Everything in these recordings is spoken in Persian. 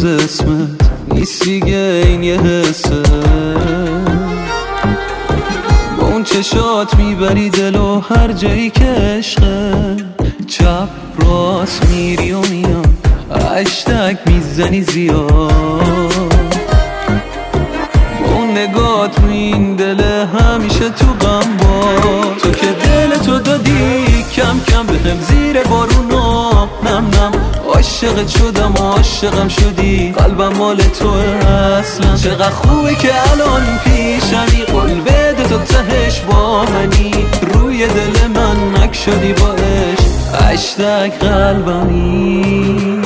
اسمت نیست دیگه، این یه حسه. با اون چشات میبری دلو هر جایی که عشقه. چپ راست میری و میان، اشتک میزنی زیاد. با اون نگات رو این دل همیشه تو غم با. تو که دلتو دادی کم کم بهم زیر بارونا، نم نم عاشقت شدم و عاشقم شدی، قلبم مال توه اصلا. چقدر خوبه که الان پیشمی، قول بده تو تهش با منی. روی دل من نک شدی با عشق، اشتک قلبمی.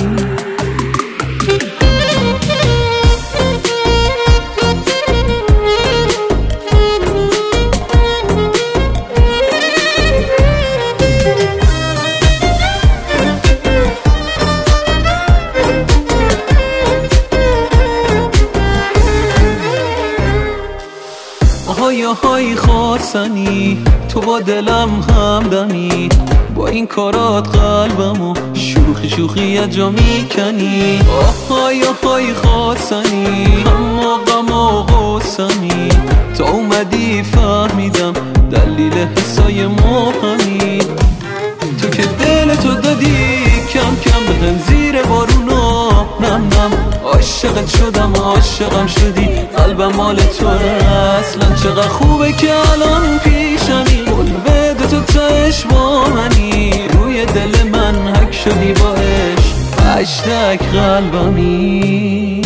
های های خواستنی تو با دلم همدمی، با این کارات قلبمو شوخی شوخی یه جا میکنی. های های خواستنی اما غم و غصنی، تا اومدی فهمیدم دلیل حسای ما همین. تو که دلتو دادی کم کم بهم زیر بارونا، نم نم عاشقت شدم عاشقم شدی، قلبم مال تو اصلا. چقدر خوبه که الان پیشمی، قول بده تو تهش با منی. روی دل من حک شدی با عشق، اشتک قلبمی.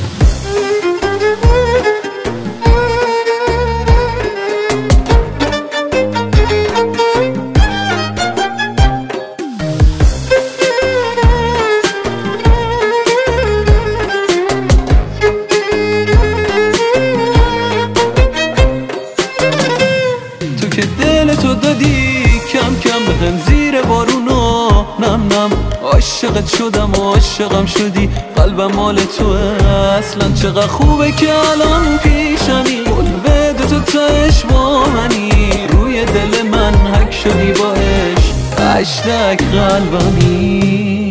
که دلتو دادی کم کم بهم زیر بارونا، نم نم عاشقت شدم و عاشقم شدی، قلبم مال توه اصلا. چقدر خوبه که الان پیشمی، قول بده تو تهش با منی. روی دل من حک شدی با عشق، اشتک قلبمی.